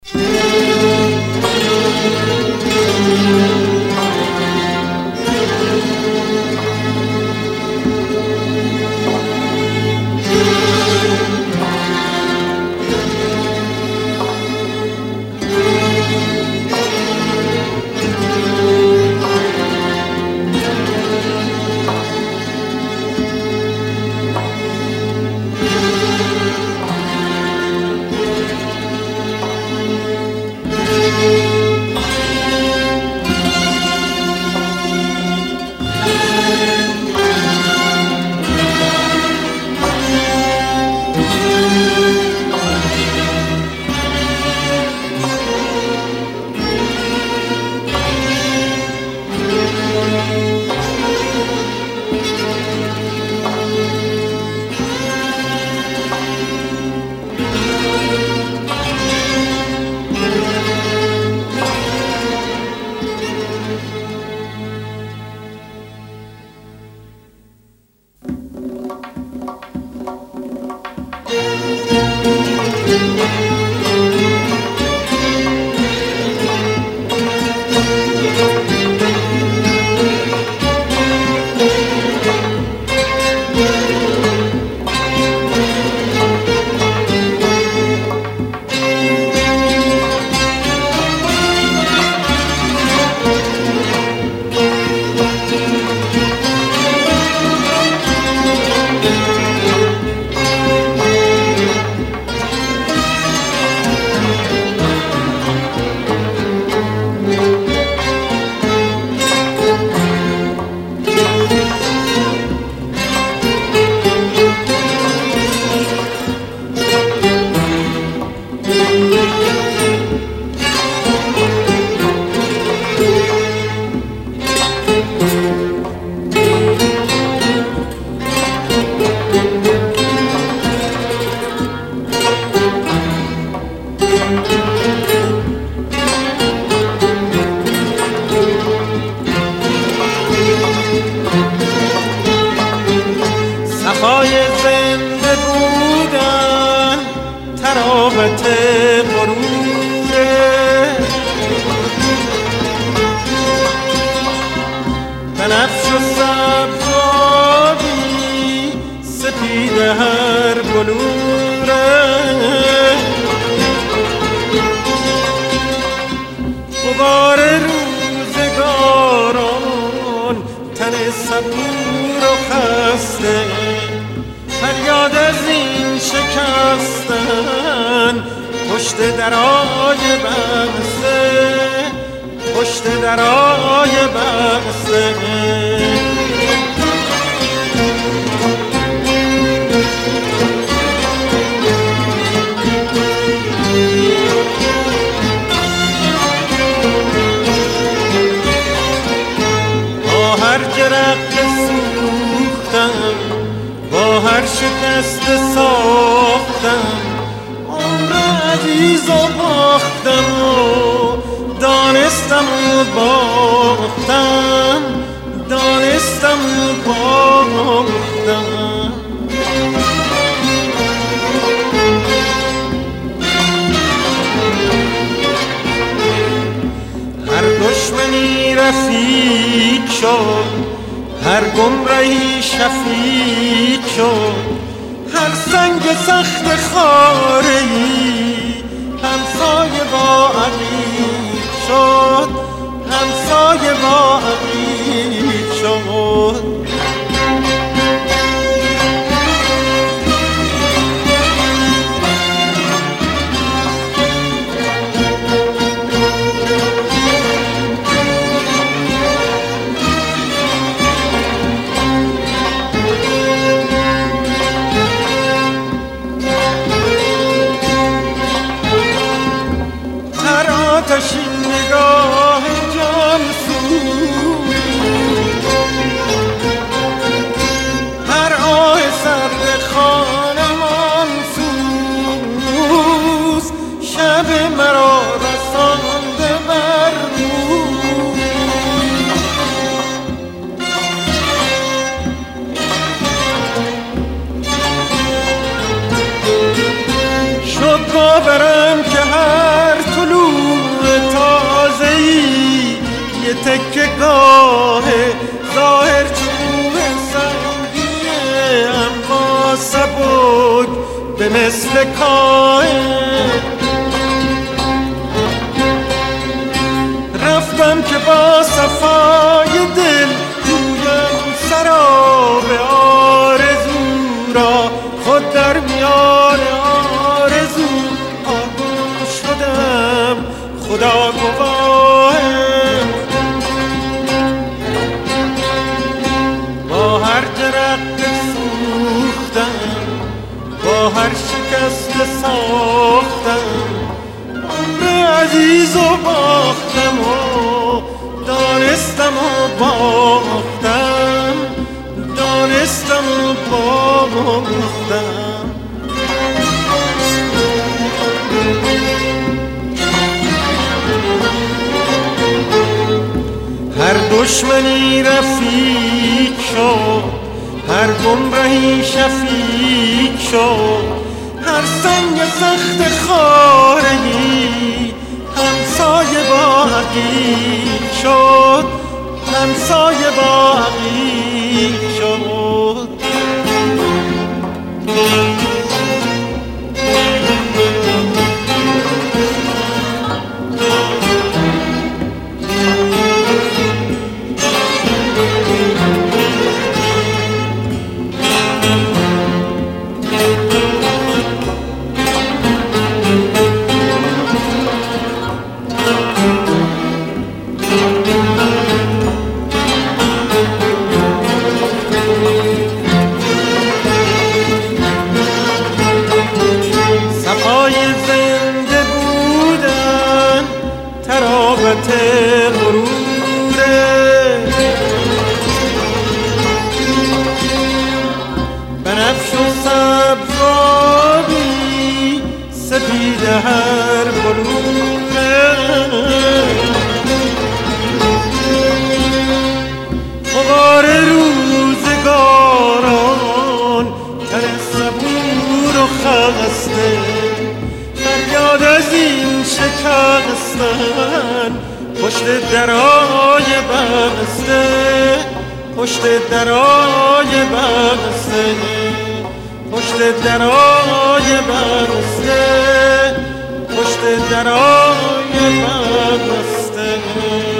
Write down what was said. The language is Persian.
صفای زنده بودن تراوت غروره، بنفش و سبزابی سپید هر بلوره، غبار روزگاران تن صبور و خسته، فریاد از این شکستن پشت درای بسته، پشت درای بسته. با هر جرق سوختم، با هر شکست ساختم، عمر عزیز و باختم و دانستم و باختم، دانستم و باختم. هر دشمنی رفیق شد، هر گمرهی شفیق شد، هر سنگ سخت خاره‌ای همسایه با عقیق شد، همسایه با عقیق شد. آتشین نگاه جانسوز، هر آه سرد خانمان سوز، شب مرا رسانده بر روز. شد باورم که هر تکه گاه ظاهر چوب سنگیه، اما سبک به مثل کاه. رفتم که با صفای دل جویم سراب آرزو را، خود در میان آرزو آگوش شدم، خدا گواهم. با هر جرقه سوختم، با هر شکست ساختم، عمر عزیز و باختم و دانستم و باختم، دانستم و باختم. هر دشمنی رفیق شد، هر گمرهی شفیق شد، هر سنگ سخت خارهی همسایه با حقیق شد، همسایه با حقیق شد. بنفش و سبزابی سپید هر بلوره، غبار روزگاران تن صبور و خسته، فریاد از این شکستن پشت درای بسته، پشت درای بسته، پشت درای بسته، پشت درای بسته.